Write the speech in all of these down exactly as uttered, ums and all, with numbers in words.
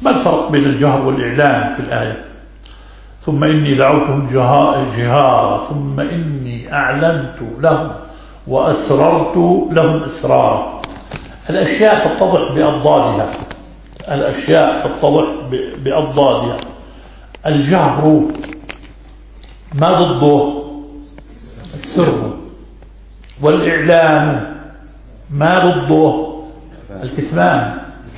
ما الفرق بين الجهر والإعلان في الآية؟ ثم إني دعوتهم جهارا ثم إني أعلنت لهم وأسررت لهم إسرارا. الأشياء تتضح بأضدادها، الأشياء تتضح بأضدادها. الجهر ما ضده؟ السر. والإعلان ما ضده؟ الكتمان.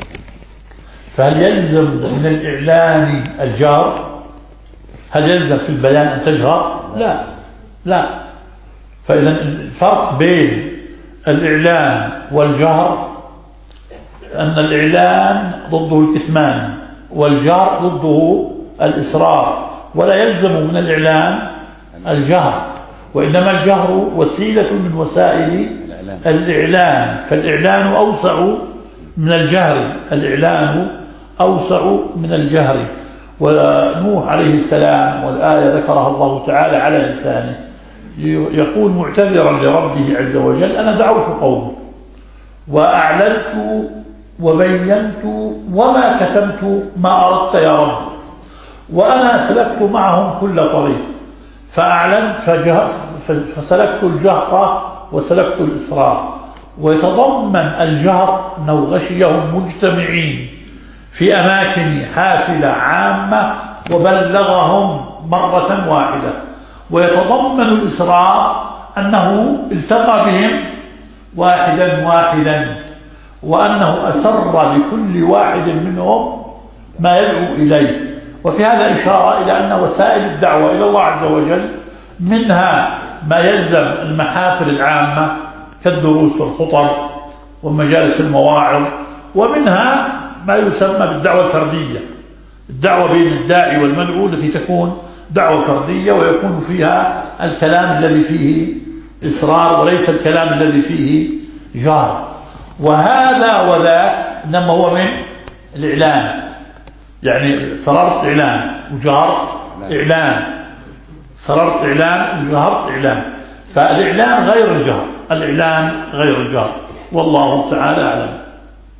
فهل يلزم من الإعلان الجهر؟ هل يلزم في البيان أن تجهر؟ لا لا. فإذا الفرق بين الإعلان والجهر أن الإعلان ضده الكتمان والجهر ضده الإسرار، ولا يلزم من الإعلان الجهر، وإنما الجهر وسيلة من وسائل الإعلان. فالإعلان أوسع من الجهر، الإعلان أوسع من الجهر. ونوح عليه السلام والآية ذكرها الله تعالى على لسانه يقول معتذرا لربه عز وجل: أنا دعوت قومي وأعلنت وبينت وما كتمت ما أردت يا رب، وأنا سلكت معهم كل طريق، فأعلنت فسلكت الجهر وسلكت الإسرار. ويتضمن الجهر أنه غشيهم مجتمعين في أماكن حافلة عامة وبلغهم مرة واحدة. ويتضمن الإسرار أنه التقى بهم واحدا واحدا، وأنه أسر بكل واحد منهم ما يدعو إليه. وفي هذا إشارة إلى أن وسائل الدعوة إلى الله عز وجل منها ما يلزم المحافل العامة كالدروس والخطب ومجالس المواعظ، ومنها ما يسمى بالدعوة الفردية، الدعوة بين الداعي والمدعو التي تكون دعوة فردية ويكون فيها الكلام الذي فيه إصرار وليس الكلام الذي فيه جهر. وهذا وذاك إنما هو من الإعلان، يعني صررت إعلان وجهرت إعلان، صررت إعلان وجهرت إعلان. فالإعلان غير الجهر، الإعلان غير الجهر، والله تعالى أعلم.